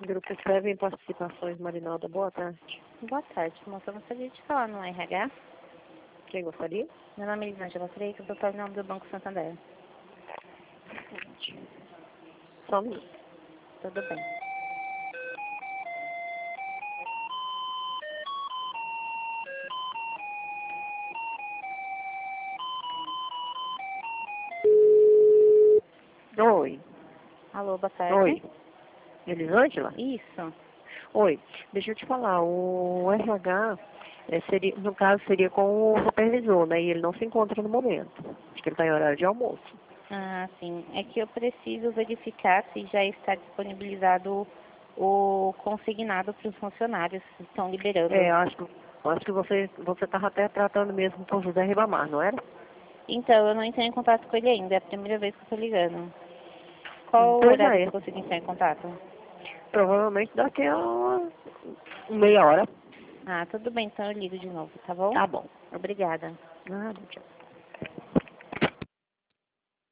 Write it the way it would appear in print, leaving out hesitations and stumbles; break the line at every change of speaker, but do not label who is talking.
Grupo Escreve em Participações, Marinalda. Boa tarde.
Boa tarde, moça. Eu gostaria de falar no RH.
Quem gostaria?
Meu nome é Elisângela Freitas, eu estou em nome do Banco Santander.
Só um minuto.
Tudo bem.
Oi.
Alô, boa tarde.
Oi. Elisângela?
Isso.
Oi. Deixa eu te falar, o RH, seria, no caso, seria com o supervisor, né? E ele não se encontra no momento. Acho que ele está em horário de almoço.
Ah, sim. É que eu preciso verificar se já está disponibilizado o consignado para os funcionários que estão liberando.
Acho que você estava até tratando mesmo com o José Ribamar, não era?
Então, eu não entrei em contato com ele ainda. É a primeira vez que eu estou ligando. Qual o
Pois
horário que
é.
eu consigo entrar em contato?
Provavelmente daqui a uma meia hora.
Ah, tudo bem. Então eu ligo de novo, tá bom?
Tá bom.
Obrigada.
Nada, tchau.